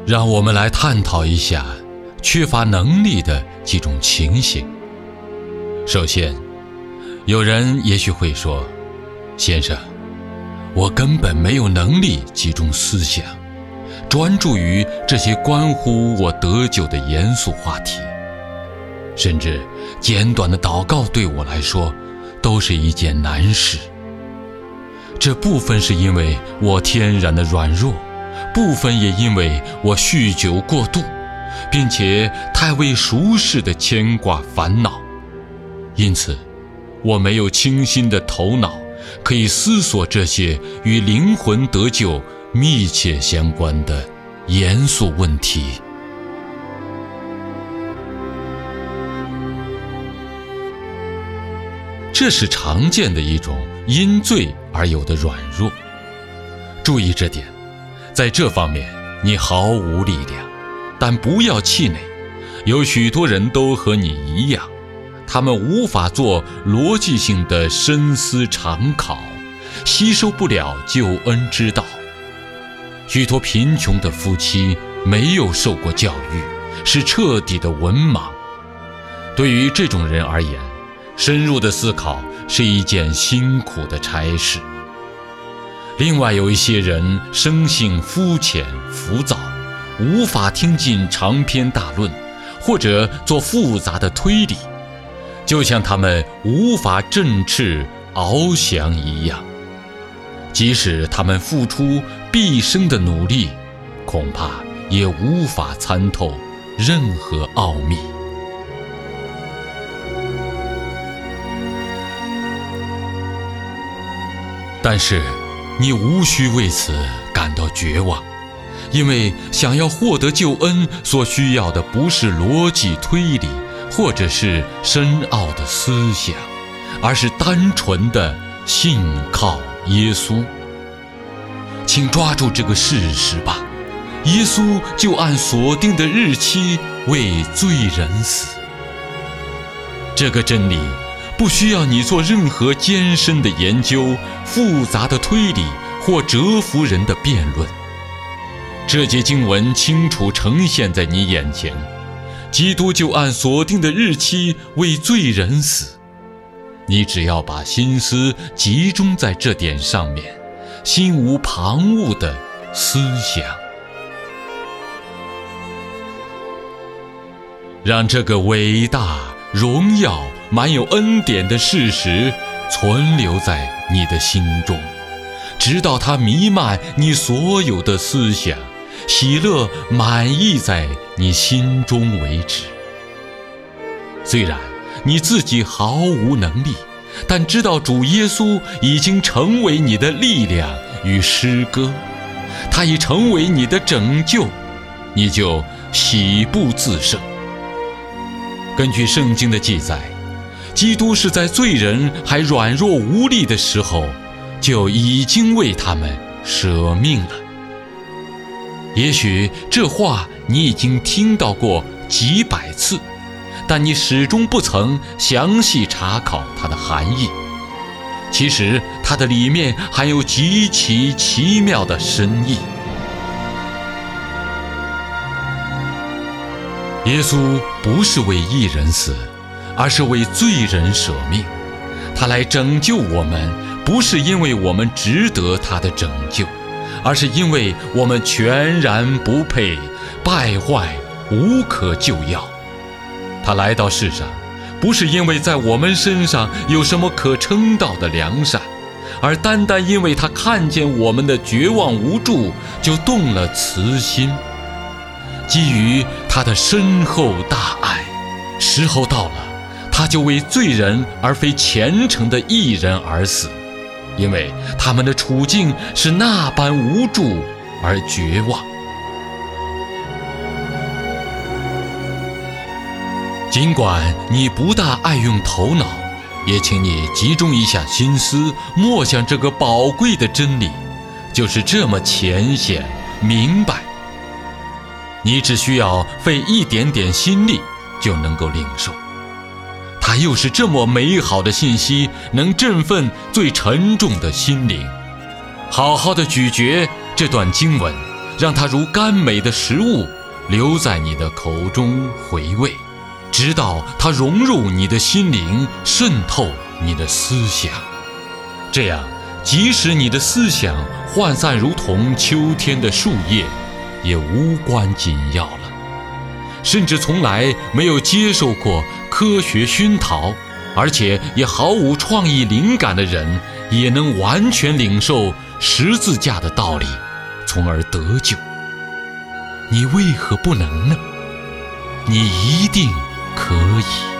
让我们来探讨一下缺乏能力的几种情形。首先，有人也许会说，先生，我根本没有能力集中思想，专注于这些关乎我得救的严肃话题，甚至简短的祷告对我来说都是一件难事。这部分是因为我天然的软弱，部分也因为我酗酒过度，并且太为俗世的牵挂烦恼，因此我没有清新的头脑可以思索这些与灵魂得救密切相关的严肃问题。这是常见的一种因罪而有的软弱。注意这点，在这方面你毫无力量，但不要气馁，有许多人都和你一样，他们无法做逻辑性的深思长考，吸收不了救恩之道。许多贫穷的夫妻没有受过教育，是彻底的文盲。对于这种人而言，深入的思考是一件辛苦的差事。另外有一些人生性肤浅浮躁，无法听进长篇大论，或者做复杂的推理，就像他们无法振翅翱翔一样。即使他们付出毕生的努力，恐怕也无法参透任何奥秘。但是你无需为此感到绝望，因为想要获得救恩所需要的不是逻辑推理或者是深奥的思想，而是单纯的信靠耶稣。请抓住这个事实吧，耶稣就按所定的日期为罪人死。这个真理不需要你做任何艰深的研究、复杂的推理或折服人的辩论。这节经文清楚呈现在你眼前，基督就按所定的日期为罪人死。你只要把心思集中在这点上面，心无旁骛的思想，让这个伟大、荣耀、满有恩典的事实存留在你的心中，直到它弥漫你所有的思想，喜乐满溢在你心中为止。虽然你自己毫无能力，但知道主耶稣已经成为你的力量与诗歌，他已成为你的拯救，你就喜不自胜。根据圣经的记载，基督是在罪人还软弱无力的时候，就已经为他们舍命了。也许这话你已经听到过几百次，但你始终不曾详细查考它的含义。其实它的里面含有极其奇妙的深意。耶稣不是为义人死，而是为罪人舍命。他来拯救我们，不是因为我们值得他的拯救，而是因为我们全然不配，败坏无可救药。他来到世上，不是因为在我们身上有什么可称道的良善，而单单因为他看见我们的绝望无助，就动了慈心。基于他的深厚大爱，时候到了，他就为罪人而非虔诚的义人而死，因为他们的处境是那般无助而绝望。尽管你不大爱用头脑，也请你集中一下心思，默想这个宝贵的真理，就是这么浅显明白。你只需要费一点点心力就能够领受，它又是这么美好的信息，能振奋最沉重的心灵。好好的咀嚼这段经文， 让它如甘美的食物留在你的口中回味，直到它融入你的心灵，渗透你的思想。这样，即使你的思想涣散如同秋天的树叶，也无关紧要了。甚至从来没有接受过科学熏陶，而且也毫无创意灵感的人，也能完全领受十字架的道理，从而得救。你为何不能呢？你一定可以。